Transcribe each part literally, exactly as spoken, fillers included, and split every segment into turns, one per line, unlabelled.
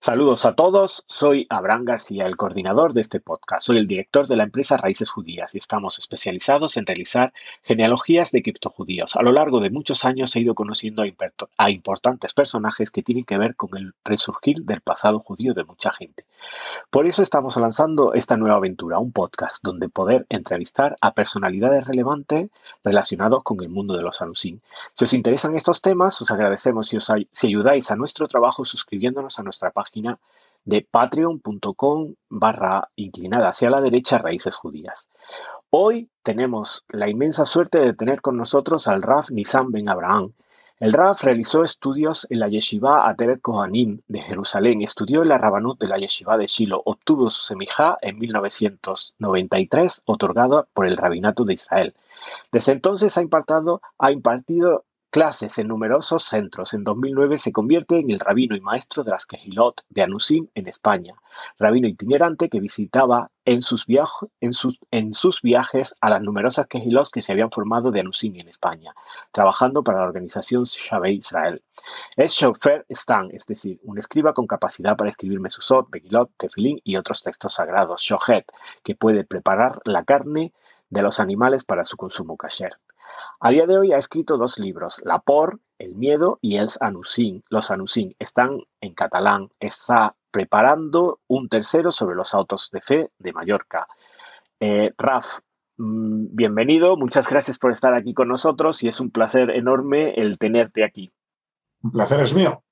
Saludos a todos, soy Abraham García, el coordinador de este podcast. Soy el director de la empresa Raíces Judías y estamos especializados en realizar genealogías de criptojudíos. A lo largo de muchos años he ido conociendo a, imperto- a importantes personajes que tienen que ver con el resurgir del pasado judío de mucha gente. Por eso estamos lanzando esta nueva aventura, un podcast donde poder entrevistar a personalidades relevantes relacionados con el mundo de los Anusim. Si os interesan estos temas, os agradecemos si, os ay- si ayudáis a nuestro trabajo suscribiéndonos a nuestra página de patreon.com barra inclinada hacia la derecha Raíces Judías. Hoy tenemos la inmensa suerte de tener con nosotros al Rav Nizam Ben Abraham. El Rav realizó estudios en la Yeshiva Ateret Kohanim de Jerusalén, estudió en la Rabanut de la Yeshiva de Shiloh, obtuvo su semijá en mil novecientos noventa y tres, otorgada por el Rabinato de Israel. Desde entonces ha impartido, ha impartido clases en numerosos centros. En dos mil nueve se convierte en el rabino y maestro de las Kehilot de Anusim en España, rabino itinerante que visitaba en sus, viaj- en sus, en sus viajes a las numerosas Kehilot que se habían formado de Anusim en España, trabajando para la organización Shabei Israel. Es Shofer Stan, es decir, un escriba con capacidad para escribir Mesuzot, Megilot, Tefilín y otros textos sagrados, Shohet, que puede preparar la carne de los animales para su consumo kasher. A día de hoy ha escrito dos libros, La por, El miedo y Els Anusim. Los Anusim están en catalán. Está preparando un tercero sobre los autos de fe de Mallorca. Eh, Raf, mmm, bienvenido. Muchas gracias por estar aquí con nosotros y es un placer enorme el tenerte aquí.
Un placer es mío.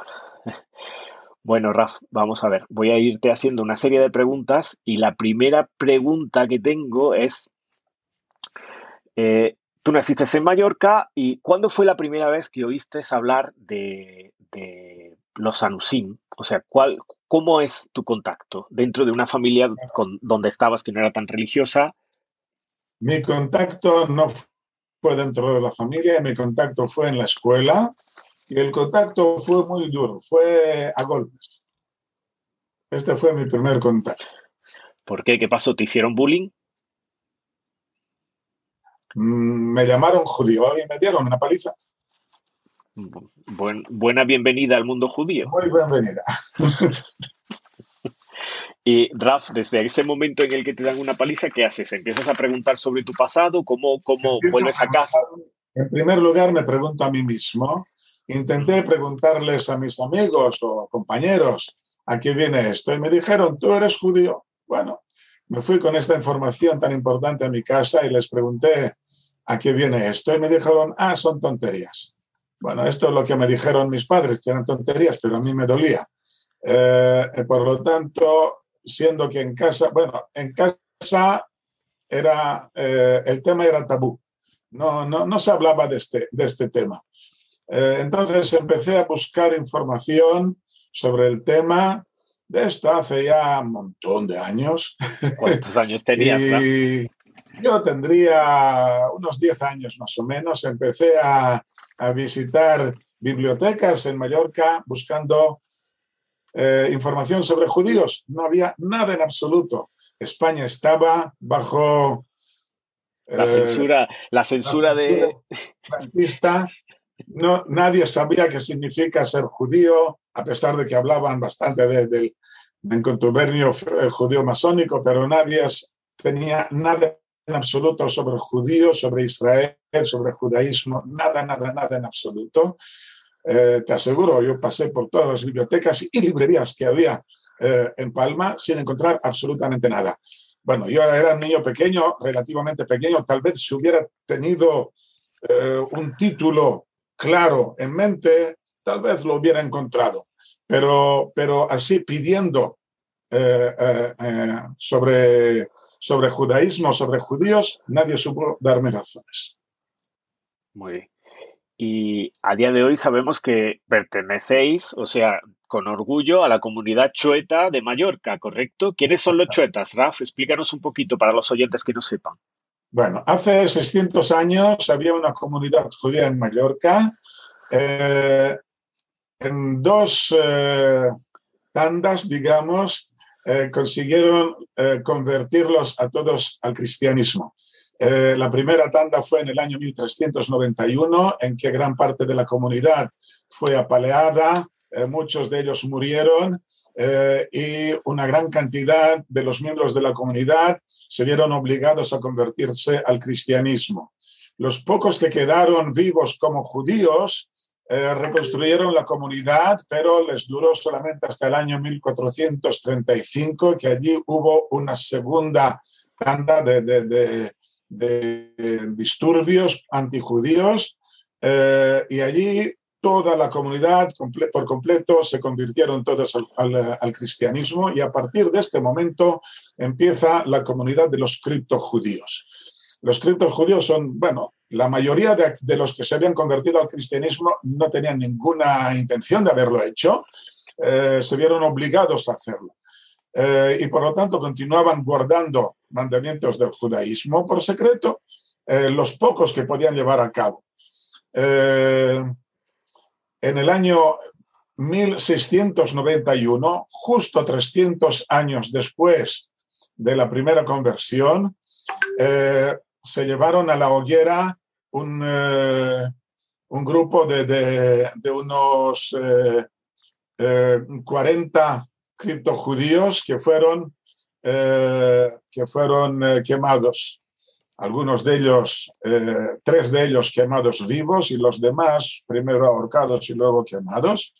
Bueno, Raf, vamos a ver. Voy a irte haciendo una serie de preguntas y la primera pregunta que tengo es, Eh, tú naciste en Mallorca y ¿cuándo fue la primera vez que oíste hablar de, de los Anusim? O sea, ¿cuál, ¿cómo es tu contacto dentro de una familia con, donde estabas que no era tan religiosa?
Mi contacto no fue dentro de la familia, mi contacto fue en la escuela y el contacto fue muy duro, fue a golpes. Este fue mi primer contacto.
¿Por qué? ¿Qué pasó? ¿Te hicieron bullying?
Mm, Me llamaron judío y me dieron una paliza.
Bu- buen- buena bienvenida al mundo judío.
Muy bienvenida.
Y Raf, desde ese momento en el que te dan una paliza, ¿qué haces? ¿Empiezas a preguntar sobre tu pasado? ¿Cómo, cómo
Empiezo a
vuelves a casa?
preguntar, en primer lugar me pregunto a mí mismo, intenté
Ujú.
preguntarles a mis amigos o compañeros a qué viene esto y me dijeron, ¿tú eres judío? Bueno, me fui con esta información tan importante a mi casa y les pregunté a qué viene esto y me dijeron, ah, son tonterías. Bueno, esto es lo que me dijeron mis padres, que eran tonterías, pero a mí me dolía. Eh, por lo tanto, siendo que en casa, bueno, en casa era, eh, el tema era tabú. No, no, no se hablaba de este, de este tema. Eh, entonces empecé a buscar información sobre el tema de esto hace ya un montón de años.
¿Cuántos años tenías, Raf?
Y yo tendría unos diez años más o menos. Empecé a, a visitar bibliotecas en Mallorca buscando eh, información sobre judíos. No había nada en absoluto. España estaba bajo
La
eh,
censura, la
la
censura
censura
de...
franquista. No, nadie sabía qué significa ser judío, a pesar de que hablaban bastante de, del de contubernio judío masónico, pero nadie tenía nada en absoluto sobre judíos, sobre Israel, sobre judaísmo, nada, nada, nada en absoluto. Eh, te aseguro, yo pasé por todas las bibliotecas y librerías que había eh, en Palma sin encontrar absolutamente nada. Bueno, yo era un niño pequeño, relativamente pequeño, tal vez si hubiera tenido eh, un título claro en mente, tal vez lo hubiera encontrado. Pero, pero así pidiendo eh, eh, eh, sobre, sobre judaísmo, sobre judíos, nadie supo darme razones.
Muy bien. Y a día de hoy sabemos que pertenecéis, o sea, con orgullo, a la comunidad chueta de Mallorca, ¿correcto? ¿Quiénes son los chuetas, Raf? Explícanos un poquito para los oyentes que no sepan.
Bueno, hace seiscientos años había una comunidad judía en Mallorca. Eh, en dos eh, tandas, digamos, eh, consiguieron eh, convertirlos a todos al cristianismo. Eh, la primera tanda fue en el año mil trescientos noventa y uno, en que gran parte de la comunidad fue apaleada, eh, muchos de ellos murieron eh, y una gran cantidad de los miembros de la comunidad se vieron obligados a convertirse al cristianismo. Los pocos que quedaron vivos como judíos eh, reconstruyeron la comunidad, pero les duró solamente hasta el año mil cuatrocientos treinta y cinco, que allí hubo una segunda tanda de, de, de, de disturbios antijudíos eh, y allí toda la comunidad comple por completo se convirtieron todos al, al, al cristianismo, y a partir de este momento empieza la comunidad de los criptojudíos. Los criptojudíos son, bueno, la mayoría de, de los que se habían convertido al cristianismo no tenían ninguna intención de haberlo hecho, eh, se vieron obligados a hacerlo. Eh, y por lo tanto continuaban guardando mandamientos del judaísmo por secreto, eh, los pocos que podían llevar a cabo. Eh, en el año mil seiscientos noventa y uno, justo trescientos años después de la primera conversión, eh, se llevaron a la hoguera un, eh, un grupo de, de, de unos eh, eh, cuarenta criptojudíos que fueron, eh, que fueron eh, quemados. Algunos de ellos, eh, tres de ellos quemados vivos y los demás primero ahorcados y luego quemados.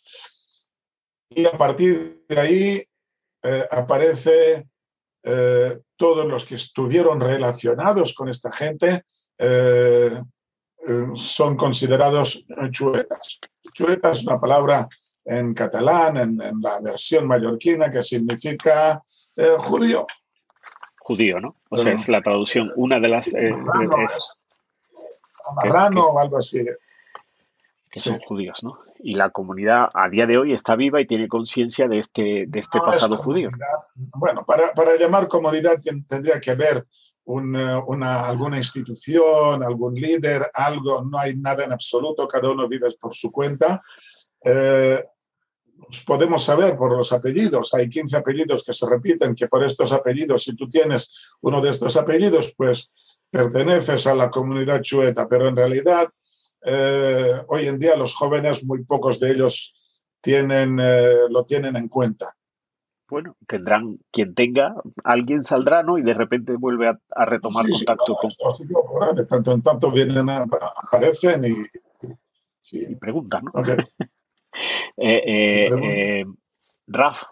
Y a partir de ahí eh, aparece eh, todos los que estuvieron relacionados con esta gente eh, eh, son considerados chuetas. Chueta es una palabra en catalán, en, en la versión mallorquina, que significa eh, judío.
Judío, ¿no? O sea, es la traducción, una de las... Eh,
marrano,
es,
marrano o algo así.
Que son sí. judíos, ¿no? Y la comunidad a día de hoy está viva y tiene conciencia de este, de este no pasado judío.
Bueno, para, para llamar comunidad tendría que haber una, una, alguna institución, algún líder, algo, no hay nada en absoluto, cada uno vive por su cuenta. Eh, podemos saber por los apellidos, hay quince apellidos que se repiten, que por estos apellidos, si tú tienes uno de estos apellidos, pues perteneces a la comunidad chueta, pero en realidad eh, hoy en día los jóvenes, muy pocos de ellos tienen, eh, lo tienen en cuenta.
Bueno, tendrán, quien tenga, alguien saldrá, ¿no? Y de repente vuelve a, a retomar sí, contacto sí, no,
con... Sí, de tanto en tanto vienen, a, aparecen y...
Sí. Y preguntan, ¿no?
Okay.
eh, eh, eh, Raf,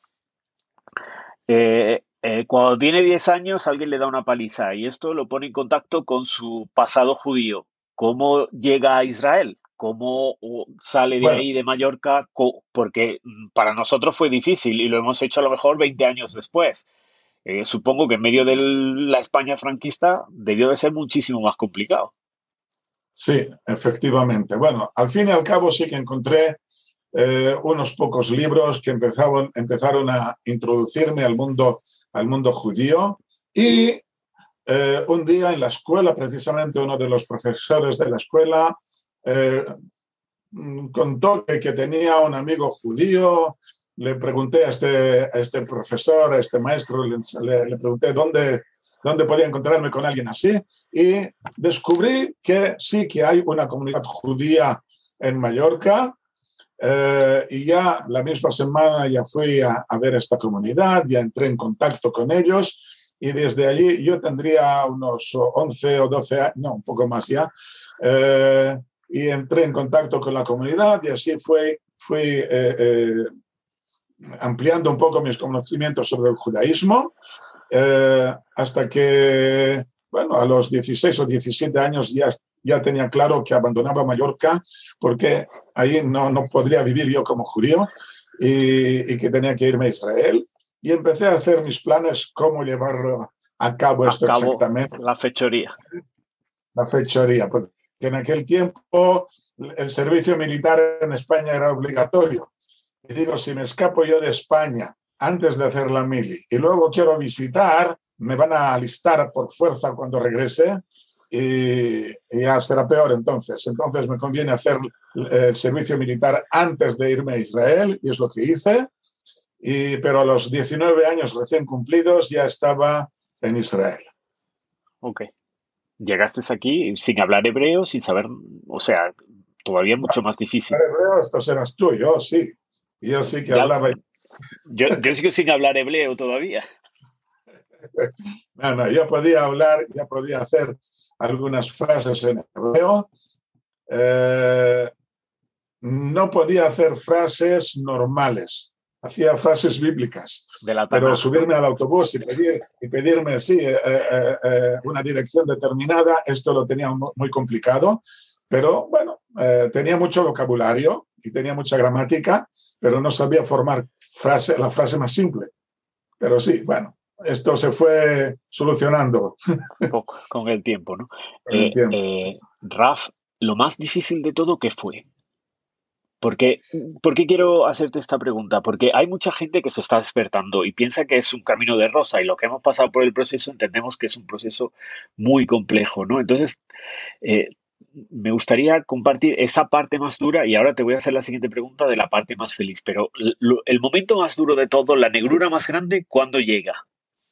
eh, eh, cuando tiene diez años alguien le da una paliza y esto lo pone en contacto con su pasado judío. ¿Cómo llega a Israel? ¿Cómo sale de bueno. ahí, de Mallorca? Porque para nosotros fue difícil y lo hemos hecho a lo mejor veinte años después. Eh, supongo que en medio de la España franquista debió de ser muchísimo más complicado.
Sí, efectivamente. Bueno, al fin y al cabo sí que encontré eh, unos pocos libros que empezaron, empezaron a introducirme al mundo, al mundo judío, y eh, un día en la escuela, precisamente uno de los profesores de la escuela eh, contó que, que tenía un amigo judío. Le pregunté a este, a este profesor, a este maestro, le, le pregunté dónde, dónde podía encontrarme con alguien así, y descubrí que sí que hay una comunidad judía en Mallorca. Eh, y ya la misma semana ya fui a, a ver esta comunidad, ya entré en contacto con ellos, y desde allí yo tendría unos once o doce años, no, un poco más ya, eh, y entré en contacto con la comunidad, y así fui, fui eh, eh, ampliando un poco mis conocimientos sobre el judaísmo, eh, hasta que, bueno, a los dieciséis o diecisiete años ya ya tenía claro que abandonaba Mallorca porque ahí no, no podría vivir yo como judío, y, y que tenía que irme a Israel. Y empecé a hacer mis planes, cómo llevarlo a cabo esto
a cabo
exactamente.
La fechoría.
La fechoría, porque en aquel tiempo el servicio militar en España era obligatorio. Y digo, si me escapo yo de España antes de hacer la mili y luego quiero visitar, me van a alistar por fuerza cuando regrese. Y, y ya será peor entonces. Entonces me conviene hacer el servicio militar antes de irme a Israel, y es lo que hice. Y, pero a los diecinueve años recién cumplidos ya estaba en Israel.
Ok. Llegaste aquí sin hablar hebreo, sin saber, o sea, todavía mucho
bueno,
más difícil.
Hebreo, esto serás tú, yo sí. Yo sí que
Ya,
hablaba.
yo, yo sigo sin hablar hebreo todavía.
No, no, yo podía hablar, ya podía hacer algunas frases en hebreo. Eh, no podía hacer frases normales, hacía frases bíblicas,
De la
pero
Tanaj, ¿no?
subirme al autobús y, pedir, y pedirme sí, eh, eh, eh, una dirección determinada, esto lo tenía muy complicado, pero bueno, eh, tenía mucho vocabulario y tenía mucha gramática, pero no sabía formar frase, la frase más simple. Pero sí, bueno, esto se fue solucionando
Poco, con el tiempo, ¿no?
con el
Eh,
tiempo.
eh, Raf, lo más difícil de todo, ¿qué fue? Porque, ¿por qué quiero hacerte esta pregunta? Porque hay mucha gente que se está despertando y piensa que es un camino de rosa y lo que hemos pasado por el proceso entendemos que es un proceso muy complejo, ¿no? Entonces, eh, me gustaría compartir esa parte más dura y ahora te voy a hacer la siguiente pregunta de la parte más feliz, pero lo- el momento más duro de todo, la negrura más grande, ¿cuándo llega?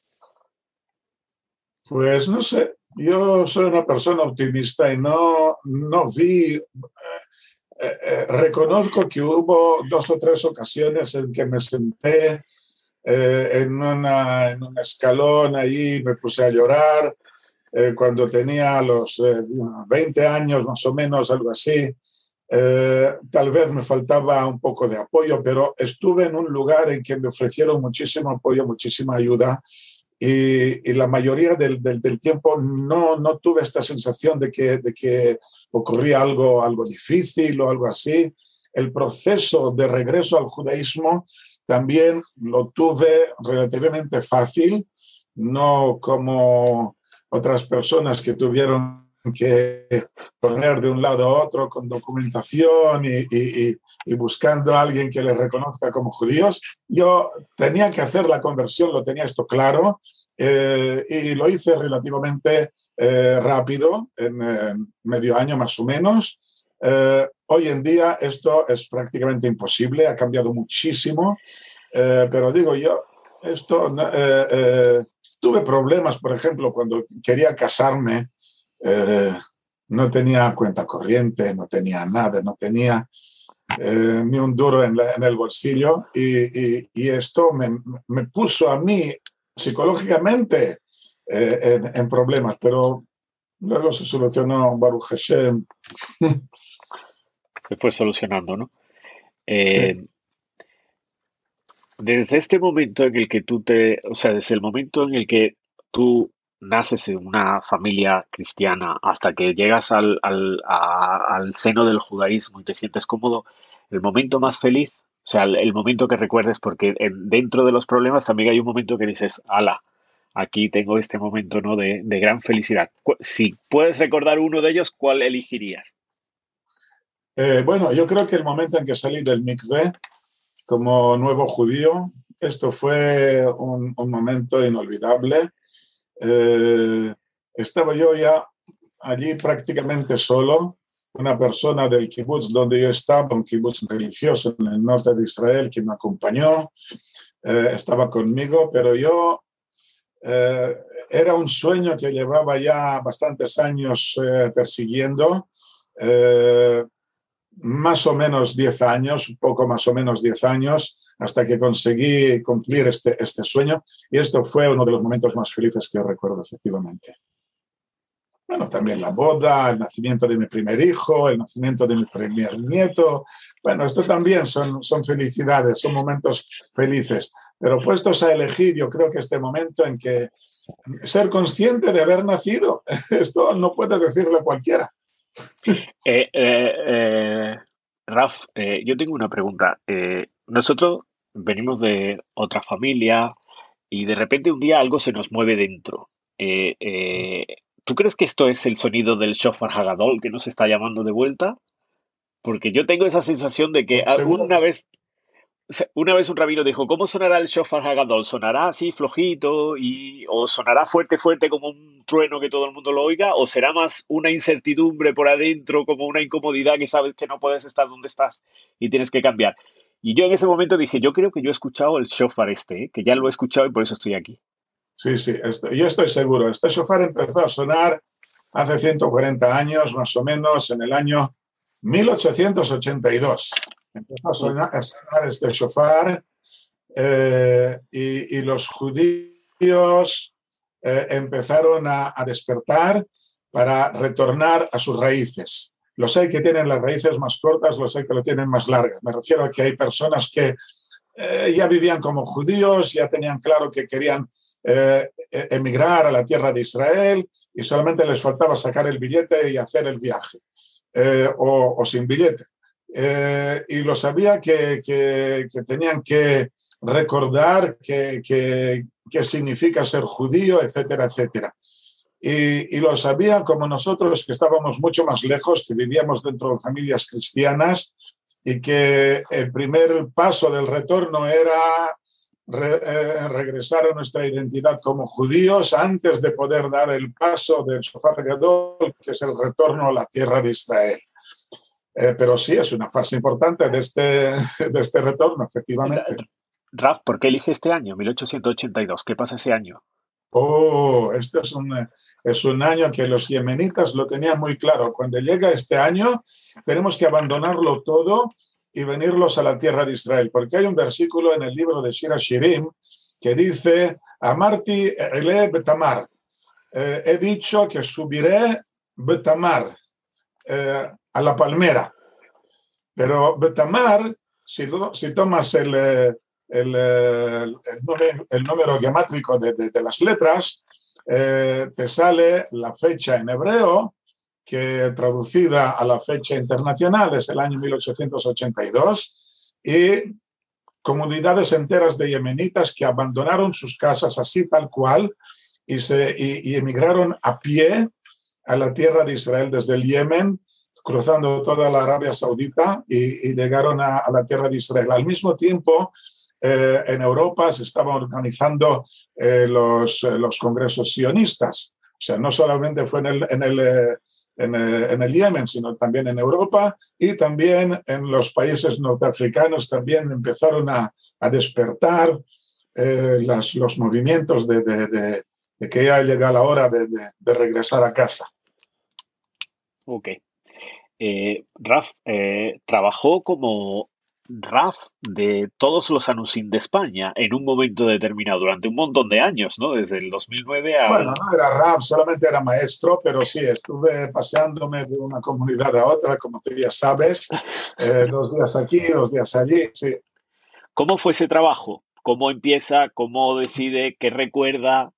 Pues no sé, yo soy una persona optimista y no, no vi, eh, eh, reconozco que hubo dos o tres ocasiones en que me senté eh, en, una, en un escalón ahí, me puse a llorar eh, cuando tenía los eh, veinte años más o menos, algo así. Eh, tal vez me faltaba un poco de apoyo, pero estuve en un lugar en que me ofrecieron muchísimo apoyo, muchísima ayuda y, y la mayoría del, del, del tiempo no, no tuve esta sensación de que, de que ocurría algo, algo difícil o algo así. El proceso de regreso al judaísmo también lo tuve relativamente fácil, no como otras personas que tuvieron que correr de un lado a otro con documentación y, y, y buscando a alguien que les reconozca como judíos. Yo tenía que hacer la conversión, lo tenía esto claro, eh, y lo hice relativamente eh, rápido, en eh, medio año más o menos. Eh, hoy en día esto es prácticamente imposible, ha cambiado muchísimo, eh, pero digo yo, esto, eh, eh, tuve problemas, por ejemplo, cuando quería casarme, eh, no tenía cuenta corriente, no tenía nada, no tenía eh, ni un duro en, la, en el bolsillo y, y, y esto me, me, puso a mí psicológicamente eh, en, en, problemas, pero luego se solucionó, Baruch Hashem.
Se fue solucionando, ¿no?
Sí.
Eh, Desde este momento en el que tú te, o sea, desde el momento en el que tú naces en una familia cristiana hasta que llegas al, al, a- al seno del judaísmo y te sientes cómodo, el momento más feliz, o sea, el, el momento que recuerdes, porque en- dentro de los problemas también hay un momento que dices, ala, aquí tengo este momento, ¿no? de, de gran felicidad. Cu- Si puedes recordar uno de ellos, ¿cuál elegirías?
Eh, bueno, yo creo que el momento en que salí del mikveh como nuevo judío, esto fue un, un momento inolvidable. Eh, estaba yo ya allí prácticamente solo, una persona del kibutz donde yo estaba, un kibutz religioso en el norte de Israel que me acompañó, eh, estaba conmigo, pero yo eh, era un sueño que llevaba ya bastantes años eh, persiguiendo, eh, más o menos diez años, un poco más o menos diez años, hasta que conseguí cumplir este, este sueño. Y esto fue uno de los momentos más felices que recuerdo, efectivamente. Bueno, también la boda, el nacimiento de mi primer hijo, el nacimiento de mi primer nieto. Bueno, esto también son, son felicidades, son momentos felices. Pero puestos a elegir, yo creo que este momento en que ser consciente de haber nacido, esto no puede decirle cualquiera.
Eh, eh, eh, Raf, eh, yo tengo una pregunta. Eh, nosotros venimos de otra familia y de repente un día algo se nos mueve dentro. Eh, eh, ¿tú crees que esto es el sonido del Shofar Hagadol que nos está llamando de vuelta? Porque yo tengo esa sensación de que ah,
Seguro.
una vez se- una vez un rabino dijo, ¿cómo sonará el shofar hagadol? ¿Sonará así flojito y o sonará fuerte fuerte como un trueno que todo el mundo lo oiga? ¿O será más una incertidumbre por adentro, como una incomodidad que sabes que no puedes estar donde estás y tienes que cambiar? Y yo en ese momento dije, yo creo que yo he escuchado el shofar este, ¿eh? Que ya lo he escuchado y por eso estoy aquí.
Sí, sí, esto, yo estoy seguro. Este shofar empezó a sonar hace ciento cuarenta años, más o menos, en el año mil ochocientos ochenta y dos. empezó a sonar, a sonar este shofar eh, y, y los judíos eh, empezaron a, a despertar para retornar a sus raíces. Los hay que tienen las raíces más cortas, los hay que lo tienen más largas. Me refiero a que hay personas que eh, ya vivían como judíos, ya tenían claro que querían eh, emigrar a la tierra de Israel y solamente les faltaba sacar el billete y hacer el viaje, eh, o, o sin billete. Eh, y lo sabía que, que, que tenían que recordar qué que, que significa ser judío, etcétera, etcétera. Y, y lo sabían como nosotros, que estábamos mucho más lejos, que vivíamos dentro de familias cristianas y que el primer paso del retorno era re, eh, regresar a nuestra identidad como judíos antes de poder dar el paso del Shofar Gadol, que es el retorno a la tierra de Israel. Eh, pero sí, es una fase importante de este, de este retorno, efectivamente.
Raf, ¿por qué elige este año, mil ochocientos ochenta y dos? ¿Qué pasa ese año?
Oh, este es un, es un año que los yemenitas lo tenían muy claro. Cuando llega este año, tenemos que abandonarlo todo y venirlos a la tierra de Israel. Porque hay un versículo en el libro de Shir HaShirim que dice, Amarti ele betamar. Eh, he dicho que subiré betamar, eh, a la palmera. Pero betamar, si, si tomas el... Eh, El, el, número, el número geométrico de, de, de las letras, eh, te sale la fecha en hebreo, que traducida a la fecha internacional es el año mil ochocientos ochenta y dos, y comunidades enteras de yemenitas que abandonaron sus casas así tal cual y, se, y, y emigraron a pie a la tierra de Israel desde el Yemen, cruzando toda la Arabia Saudita y, y llegaron a, a la tierra de Israel. Al mismo tiempo, Eh, en Europa se estaban organizando eh, los, eh, los congresos sionistas. O sea, no solamente fue en el, en, el, eh, en, el, en el Yemen, sino también en Europa y también en los países norteafricanos también empezaron a, a despertar eh, las, los movimientos de, de, de, de que ya llega la hora de, de, de regresar a casa.
Ok. Eh, Raf, eh, trabajó como Raf de todos los Anusim de España en un momento determinado, durante un montón de años, ¿no? Desde el dos mil nueve al...
Bueno, no era Raf, solamente era maestro, pero sí, estuve paseándome de una comunidad a otra, como tú ya sabes, eh, dos días aquí, dos días allí, sí.
¿Cómo fue ese trabajo? ¿Cómo empieza? ¿Cómo decide? ¿Qué recuerda?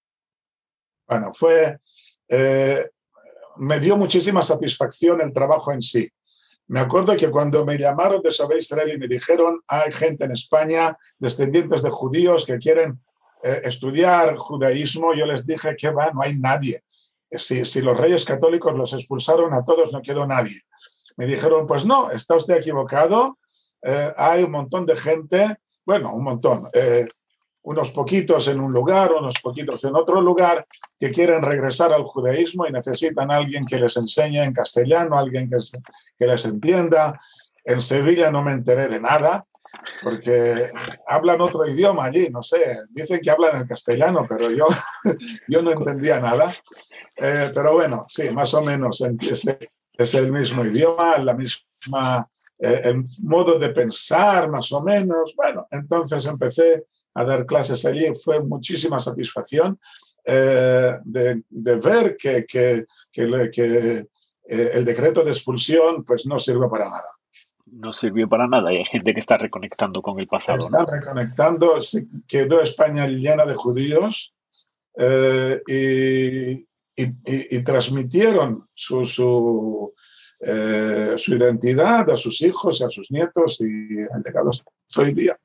Bueno, fue... Eh, me dio muchísima satisfacción el trabajo en sí. Me acuerdo que cuando me llamaron de Shabbat Israel y me dijeron hay gente en España, descendientes de judíos que quieren eh, estudiar judaísmo, yo les dije que va, no hay nadie. Si, si los reyes católicos los expulsaron a todos, no quedó nadie. Me dijeron, pues no, está usted equivocado, eh, hay un montón de gente, bueno, un montón, eh, unos poquitos en un lugar, unos poquitos en otro lugar, que quieren regresar al judaísmo y necesitan a alguien que les enseñe en castellano, alguien que, que les entienda. En Sevilla no me enteré de nada, porque hablan otro idioma allí, no sé, dicen que hablan el castellano, pero yo, yo no entendía nada. Eh, pero bueno, sí, más o menos es, es el mismo idioma, la misma, eh, el modo de pensar, más o menos. Bueno, entonces empecé a dar clases allí, fue muchísima satisfacción eh, de, de ver que, que, que, que eh, el decreto de expulsión pues no sirvió para nada.
No sirvió para nada y hay gente que está reconectando con el pasado.
Están
¿no?
reconectando, quedó España llena de judíos eh, y, y, y, y transmitieron su, su, eh, su identidad a sus hijos y a sus nietos y han llegado hasta hoy día.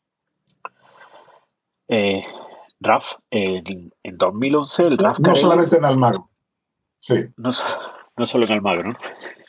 Eh, Raf, en, en dos mil once el
No,
Raf
no
Carelis,
solamente en Almagro, sí.
No, no solo en Almagro, ¿no?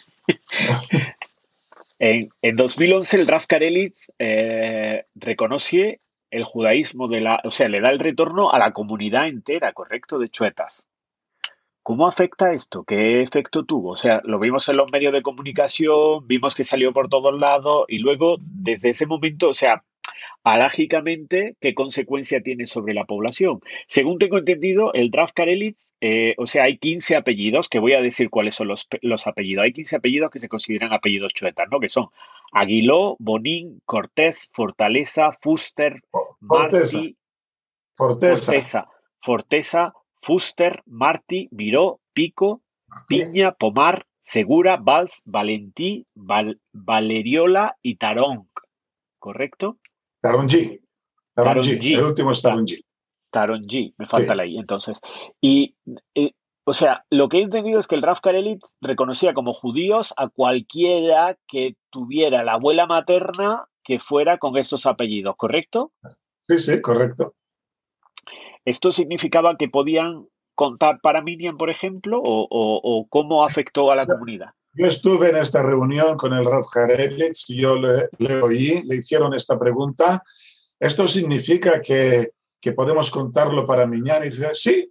en, en dos mil once el Raf Carelis eh, reconoce el judaísmo de la, o sea, le da el retorno a la comunidad entera, ¿correcto? De chuetas. ¿Cómo afecta esto? ¿Qué efecto tuvo? O sea, lo vimos en los medios de comunicación, vimos que salió por todos lados y luego, desde ese momento, o sea, alágicamente, ¿qué consecuencia tiene sobre la población? Según tengo entendido, el Raf Karelitz, eh, o sea, hay quince apellidos, que voy a decir cuáles son los, los apellidos. Hay quince apellidos que se consideran apellidos chuetas, ¿no? Que son Aguiló, Bonín, Cortés, Fortaleza, Fuster,
Forteza,
Martí,
Forteza.
Forteza, Forteza, Fuster, Martí, Miró, Pico,
¿Sí?
Piña, Pomar, Segura, Valls, Valentí, Val- Valeriola y Tarón. ¿Correcto?
Tarongí, Tarongí, el
Tarongí.
último es
Ta-
Tarongí.
Tarongí, me falta
Sí,
la I, entonces. Y, eh, o sea, lo que he entendido es que el Raf Karelitz reconocía como judíos a cualquiera que tuviera la abuela materna que fuera con estos apellidos, ¿correcto?
sí, sí, correcto.
¿Esto significaba que podían contar para Minion, por ejemplo, o, o- o cómo afectó a la
Yo,
comunidad?
yo estuve en esta reunión con el Rav Harelitz y yo le, le oí, le hicieron esta pregunta. ¿Esto significa que, que podemos contarlo para Miñán? Y dice, sí.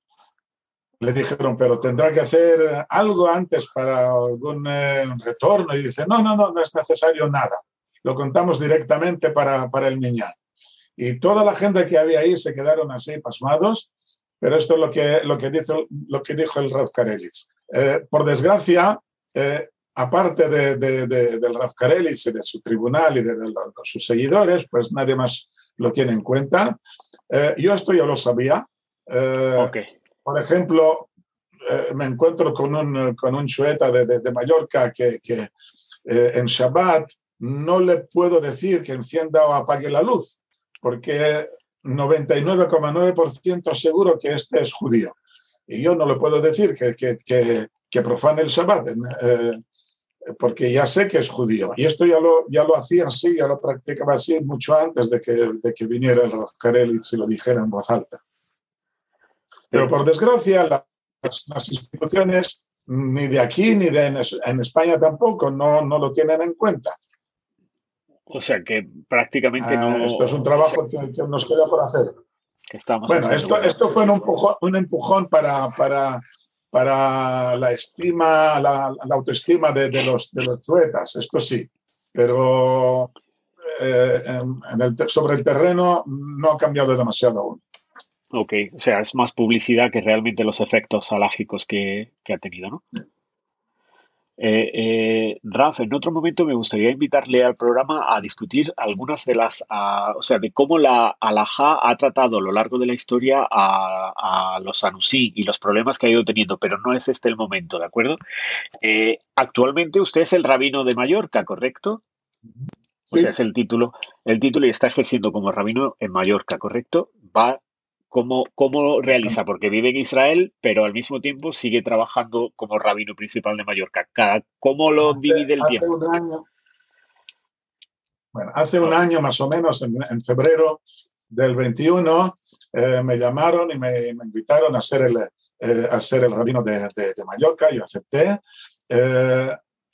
Le dijeron, pero tendrá que hacer algo antes para algún eh, retorno. Y dice, no, no, no, no es necesario nada. Lo contamos directamente para, para el Miñán. Y toda la gente que había ahí se quedaron así pasmados, pero esto es lo que, lo que, dijo, lo que dijo el Rav Karelitz. Eh, por desgracia, eh, aparte de, de, de, del Rav Karelitz y de su tribunal y de, de, los, de, sus seguidores, pues nadie más lo tiene en cuenta. Eh, yo esto ya lo sabía. Eh,
Ok,
por ejemplo, eh, me encuentro con un, con un chueta de, de, de Mallorca que, que eh, en Shabbat no le puedo decir que encienda o apague la luz, porque noventa y nueve coma nueve por ciento seguro que este es judío. Y yo no le puedo decir que, que, que, que profane el Shabbat, eh, porque ya sé que es judío. Y esto ya lo, ya lo hacía así, ya lo practicaba así mucho antes de que, de que viniera el Rav Karelitz y lo dijera en voz alta. Pero
pero,
por desgracia, las, las instituciones, ni de aquí ni de en, en España tampoco, no, no lo tienen en cuenta.
o sea que prácticamente
Uh, esto es un
no
trabajo que, que, nos queda por hacer.
que estamos
Bueno,
haciendo
esto,
muy bien.
esto fue un empujón, un empujón para, para, para la estima, la, la autoestima de, de, los, de los chuetas, esto sí. Pero eh, en, en el, sobre el terreno no ha cambiado demasiado aún.
Ok, o sea, es más publicidad que realmente los efectos alágicos que, que ha tenido, ¿no? Eh, eh, Raf, en otro momento me gustaría invitarle al programa a discutir algunas de las, a- o sea, de cómo la alajá ha tratado a lo largo de la historia a, a los anusí y los problemas que ha ido teniendo, pero no es este el momento, ¿de acuerdo? Eh, actualmente usted es el rabino de Mallorca, ¿correcto? O sea,
Sí,
es el título, el título y está ejerciendo como rabino en Mallorca, ¿correcto? Va, ¿cómo, cómo realiza? Porque vive en Israel, pero al mismo tiempo sigue trabajando como rabino principal de Mallorca. Cada- ¿Cómo lo
hace,
divide el
hace
tiempo?
un año, bueno, hace un
Oh,
año más o menos, en, en febrero del veintiuno, eh, me llamaron y me, me, invitaron a ser el, eh, a ser el rabino de, de, de Mallorca. Yo acepté. Eh,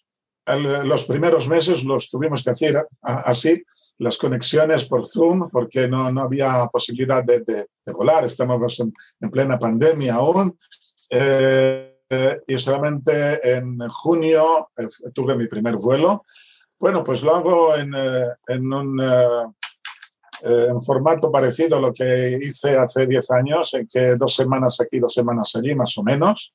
el, los primeros meses los tuvimos que hacer a, así, las conexiones por Zoom, porque no, no había posibilidad de, de, de volar. Estamos en, en, plena pandemia aún. Eh, y solamente en junio eh, tuve mi primer vuelo. Bueno, pues lo hago en, eh, en un eh, en formato parecido a lo que hice hace diez años, en que dos semanas aquí, dos semanas allí, más o menos,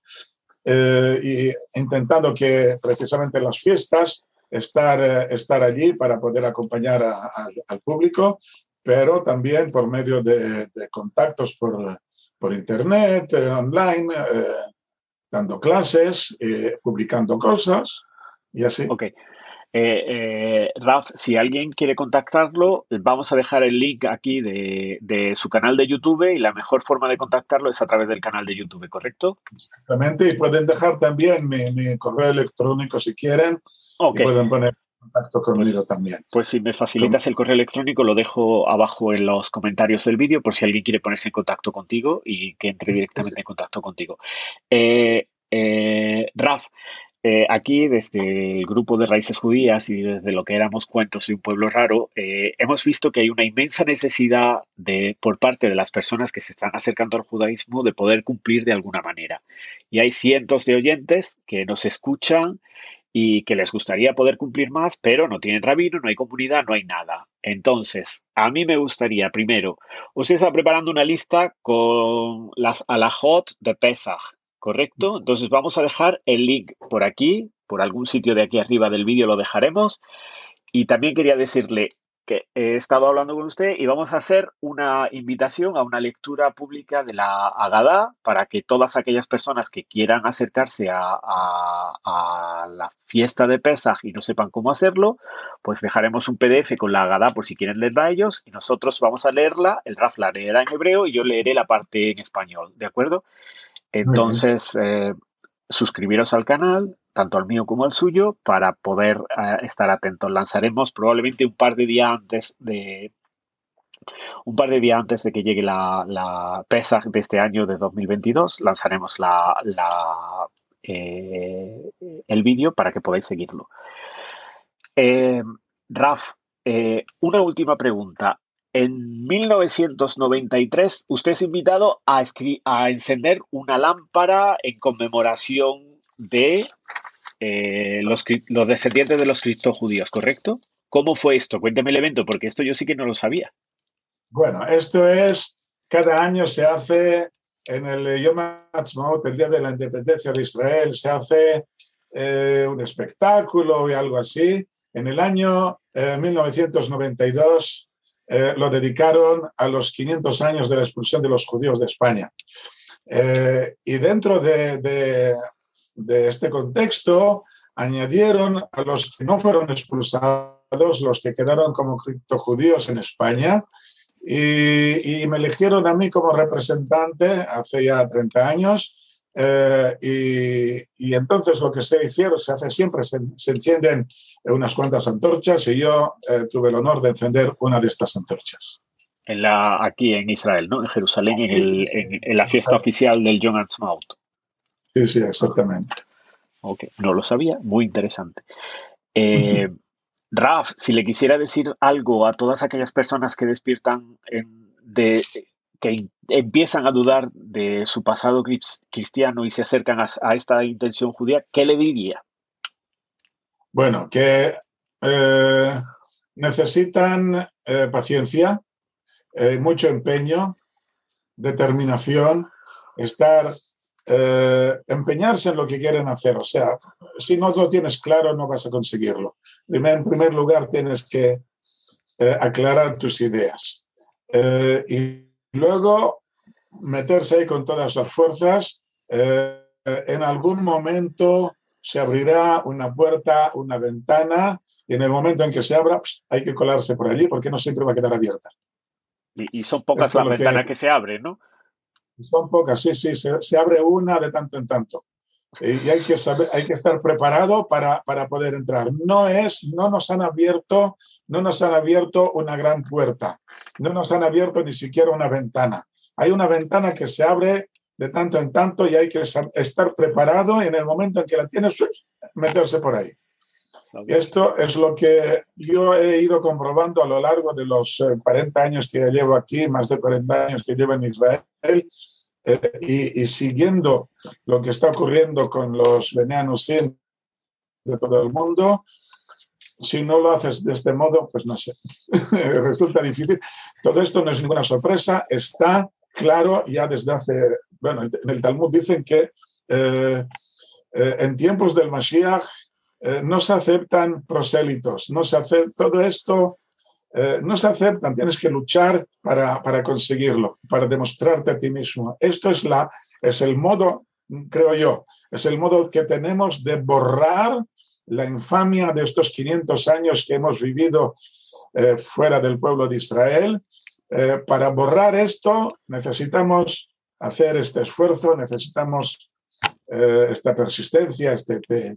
eh, y intentando que precisamente en las fiestas estar, eh, estar allí para poder acompañar a, a, al público, pero también por medio de, de contactos por, por internet, eh, online, eh, dando clases, eh, publicando cosas y así.
ok. Eh, eh, Raf, si alguien quiere contactarlo, vamos a dejar el link aquí de, de su canal de YouTube y la mejor forma de contactarlo es a través del canal de YouTube, ¿correcto?
Exactamente, y pueden dejar también mi, mi correo electrónico si quieren y
Ok,
pueden poner en contacto conmigo
pues,
también.
pues si me
Como,
facilitas el correo electrónico, lo dejo abajo en los comentarios del vídeo por si alguien quiere ponerse en contacto contigo y que entre directamente en contacto contigo. Eh, eh, Raf, eh, aquí desde el grupo de Raíces Judías y desde lo que éramos Cuentos de un Pueblo Raro, eh, hemos visto que hay una inmensa necesidad de, por parte de las personas que se están acercando al judaísmo de poder cumplir de alguna manera. Y hay cientos de oyentes que nos escuchan y que les gustaría poder cumplir más, pero no tienen rabino, no hay comunidad, no hay nada. Entonces, a mí me gustaría, primero, usted está preparando una lista con las alajot de Pesach, ¿correcto? Entonces vamos a dejar el link por aquí, por algún sitio de aquí arriba del vídeo lo dejaremos. y también quería decirle que he estado hablando con usted y vamos a hacer una invitación a una lectura pública de la Agadá para que todas aquellas personas que quieran acercarse a, a- a la fiesta de Pesaj y no sepan cómo hacerlo, pues dejaremos un P D F con la Agadá por si quieren leerla a ellos y nosotros vamos a leerla, el Raf la leerá en hebreo y yo leeré la parte en español, ¿de acuerdo?
Muy bien.
Entonces, eh, suscribiros al canal, tanto al mío como al suyo, para poder eh, estar atentos. Lanzaremos probablemente un par de días antes de un par de días antes de que llegue la, la Pesach de este año de dos mil veintidós, lanzaremos la, la, eh, el vídeo para que podáis seguirlo. Eh, Raf, eh, una última pregunta. En mil novecientos noventa y tres, usted es invitado a, escri- a encender una lámpara en conmemoración de eh, los, cri- los descendientes de los criptojudíos, ¿correcto? ¿Cómo fue esto? Cuénteme el evento, porque esto yo sí que no lo sabía.
Bueno, esto es, cada año se hace en el Yom Ha'atzmaut, el Día de la Independencia de Israel, se hace eh, un espectáculo y algo así. En el año eh, mil novecientos noventa y dos eh, lo dedicaron a los quinientos años de la expulsión de los judíos de España. Eh, y dentro de, de, de este contexto añadieron a los que no fueron expulsados, los que quedaron como criptojudíos en España, y, y me eligieron a mí como representante hace ya treinta años. Eh, y, y entonces lo que se hicieron, se hace siempre, se, se encienden unas cuantas antorchas y yo eh, tuve el honor de encender una de estas antorchas.
En la, aquí en Israel, ¿no? En Jerusalén, en,
Sí, sí,
el,
sí,
en, en la fiesta oficial del Yom Ha'atzmaut.
sí, sí, exactamente.
Ok, no lo sabía, muy interesante. Eh, Raf, si le quisiera decir algo a todas aquellas personas que despiertan en- de, que in- empiezan a dudar de su pasado cris- cristiano y se acercan a, a esta intención judía, ¿qué le diría?
Bueno, que eh, necesitan eh, paciencia, eh, mucho empeño, determinación, estar, eh, empeñarse en lo que quieren hacer. O sea, si no lo tienes claro, no vas a conseguirlo. En primer lugar, tienes que eh, aclarar tus ideas. Eh, y luego meterse ahí con todas las fuerzas. Eh, en algún momento se abrirá una puerta, una ventana, y en el momento en que se abra, pss, hay que colarse por allí porque no siempre va a quedar abierta.
Y, y son pocas
Esto es
las
lo que
ventanas que se abren, ¿no?
son pocas, sí, sí, se, se abre una de tanto en tanto. Y hay que saber, hay que estar preparado para, para poder entrar. No es, no nos han abierto, no nos han abierto una gran puerta, no nos han abierto ni siquiera una ventana. Hay una ventana que se abre de tanto en tanto y hay que estar preparado y en el momento en que la tienes, meterse por ahí. Y esto es lo que yo he ido comprobando a lo largo de los cuarenta años que llevo aquí, más de cuarenta años que llevo en Israel, eh, y, y siguiendo lo que está ocurriendo con los Bnei Anusim de todo el mundo. Si no lo haces de este modo, pues no sé, resulta difícil. Todo esto no es ninguna sorpresa, está claro ya desde hace, bueno, en el Talmud dicen que eh, eh, en tiempos del Mashiach eh, no se aceptan prosélitos, no se acepta todo esto. Eh, no se aceptan, tienes que luchar para, para conseguirlo, para demostrarte a ti mismo. Esto es, la, es el modo, creo yo, es el modo que tenemos de borrar la infamia de estos quinientos años que hemos vivido eh, fuera del pueblo de Israel. Eh, para borrar esto necesitamos hacer este esfuerzo, necesitamos eh, esta persistencia, este, este,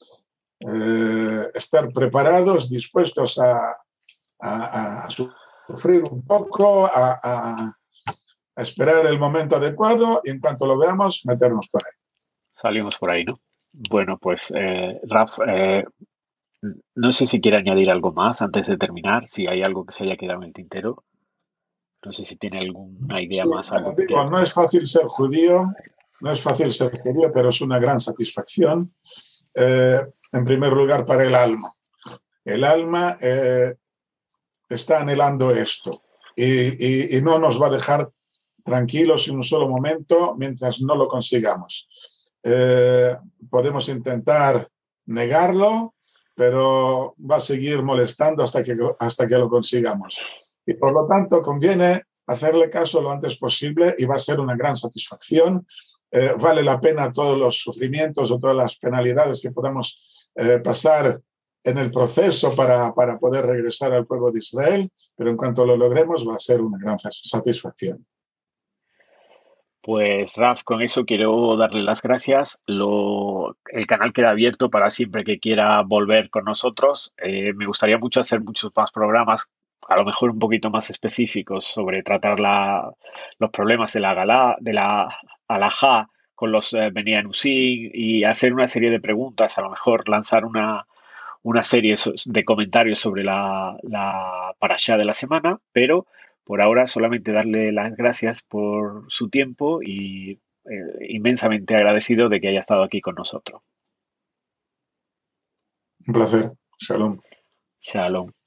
eh, estar preparados, dispuestos a, a, a sufrir un poco, a, a, a esperar el momento adecuado y en cuanto lo veamos, meternos por ahí.
Salimos por ahí, ¿no? Bueno, pues eh, Raf, eh, no sé si quiere añadir algo más antes de terminar, si hay algo que se haya quedado en el tintero. No sé si tiene alguna idea
Sí,
más,
bueno,
algo que quiera
digo, no es
comentar.
fácil ser judío, no es fácil ser judío, pero es una gran satisfacción, eh, en primer lugar, para el alma. El alma eh, está anhelando esto y, y, y no nos va a dejar tranquilos en un solo momento mientras no lo consigamos. Eh, podemos intentar negarlo, pero va a seguir molestando hasta que, hasta que lo consigamos. Y por lo tanto, conviene hacerle caso lo antes posible y va a ser una gran satisfacción. Eh, vale la pena todos los sufrimientos o todas las penalidades que podamos eh, pasar en el proceso para, para poder regresar al pueblo de Israel, pero en cuanto lo logremos va a ser una gran satisfacción.
Pues Raf, con eso quiero darle las gracias. Lo, el canal queda abierto para siempre que quiera volver con nosotros. Eh, me gustaría mucho hacer muchos más programas, a lo mejor un poquito más específicos sobre tratar la, los problemas de la galá, de la alajá con los eh, Bnei Anusim y hacer una serie de preguntas, a lo mejor lanzar una, una serie so- de comentarios sobre la, la parashá de la semana, pero por ahora solamente darle las gracias por su tiempo y eh, inmensamente agradecido de que haya estado aquí con nosotros.
Un placer. Shalom.
Shalom.